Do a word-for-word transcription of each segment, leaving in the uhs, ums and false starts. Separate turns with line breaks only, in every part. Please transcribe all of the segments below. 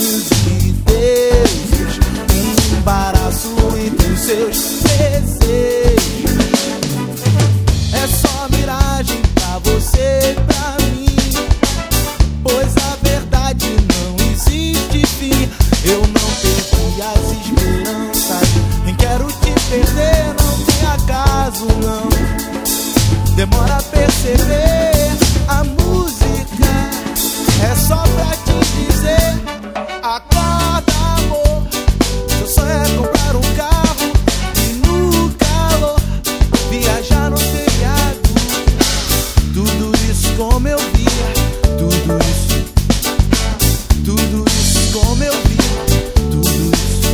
sonhos e deuses, um embaraço entre os seus desejos. É só miragem pra você e pra mim, pois a verdade não existe fim. Eu não perdi as esperanças, nem quero te perder, não tem acaso não. Demora a perceber, a música é só pra te dizer: acorda, amor, seu sonho é comprar um carro e no calor viajar no telhado. Tudo isso como eu via, tudo isso, tudo isso como eu via, tudo isso.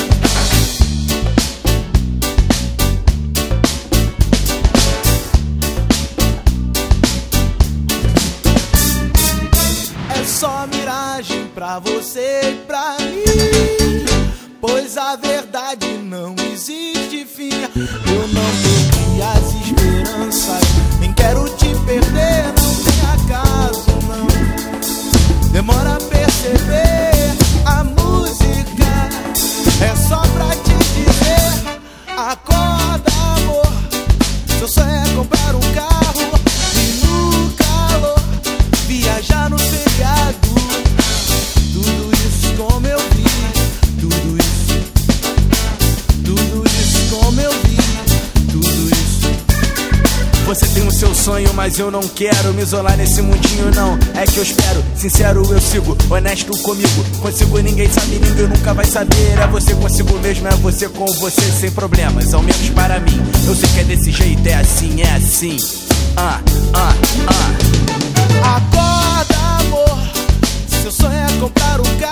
É só miragem pra você e pra mim, pois a verdade não existe fim. Eu não perdi as esperanças, nem quero te perder, não tem acaso não. Demora a perceber, a música é só pra te dizer: acorda, amor, seu sonho é comprar um carro e no calor viajar no telhado. Tudo isso como eu vi, tudo isso, tudo isso como eu vi, tudo isso. Você tem o seu sonho, mas eu não quero me isolar nesse mundinho não. É que eu espero, sincero eu sigo, honesto comigo. Consigo, ninguém sabe, ninguém nunca vai saber. É você consigo mesmo, é você com você, sem problemas, ao menos para mim. Eu sei que é desse jeito, é assim, é assim. Ah, ah, ah. Acorda, amor, seu sonho é comprar um carro